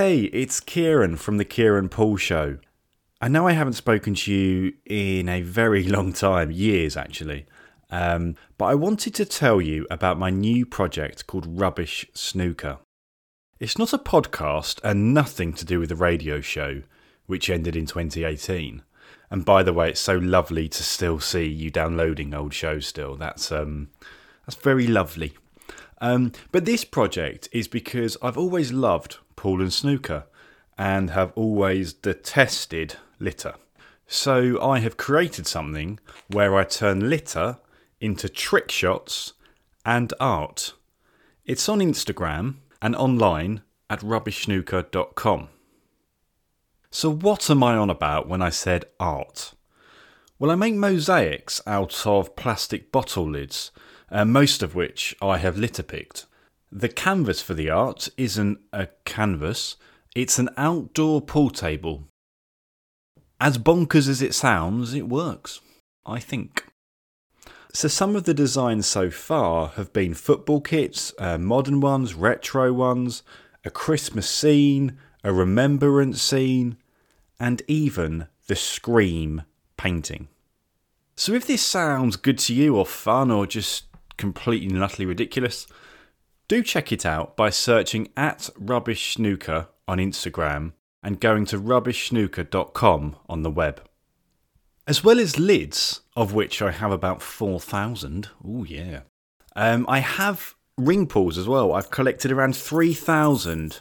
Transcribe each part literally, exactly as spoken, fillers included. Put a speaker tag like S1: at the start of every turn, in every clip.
S1: Hey, it's Kieran from the Kieran Paul Show. I know I haven't spoken to you in a very long time, years actually, um, but I wanted to tell you about my new project called Rubbish Snooker. It's not a podcast and nothing to do with the radio show, which ended in twenty eighteen. And by the way, it's so lovely to still see you downloading old shows still. That's um, that's very lovely. Um, but this project is because I've always loved pool and snooker and have always detested litter. So I have created something where I turn litter into trick shots and art. It's on Instagram and online at rubbish snooker dot com. So what am I on about when I said art? Well, I make mosaics out of plastic bottle lids, uh, most of which I have litter picked. The canvas for the art isn't a canvas, it's an outdoor pool table. As bonkers as it sounds, it works, I think. So some of the designs so far have been football kits, uh, modern ones, retro ones, a Christmas scene, a remembrance scene, and even the Scream painting. So if this sounds good to you or fun or just completely and utterly ridiculous, do check it out by searching at Rubbish Snooker on Instagram and going to rubbish snooker dot com on the web. As well as lids, of which I have about four thousand, oh yeah, um, I have ring pools as well. I've collected around three thousand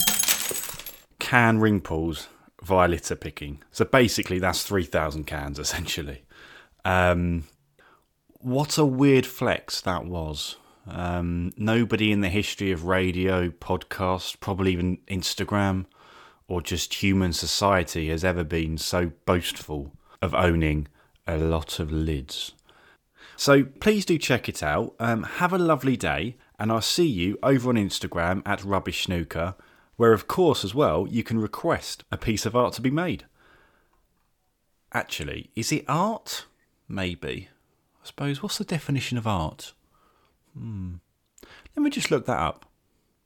S1: can ring pools via litter picking. So basically that's three thousand cans essentially. Um, what a weird flex that was. Um, nobody in the history of radio, podcast, probably even Instagram, or just human society has ever been so boastful of owning a lot of lids. So please do check it out. Um, have a lovely day, and I'll see you over on Instagram at Rubbish Snooker, where of course as well you can request a piece of art to be made. Actually, is it art? Maybe. I suppose, what's the definition of art? Hmm. Let me just look that up.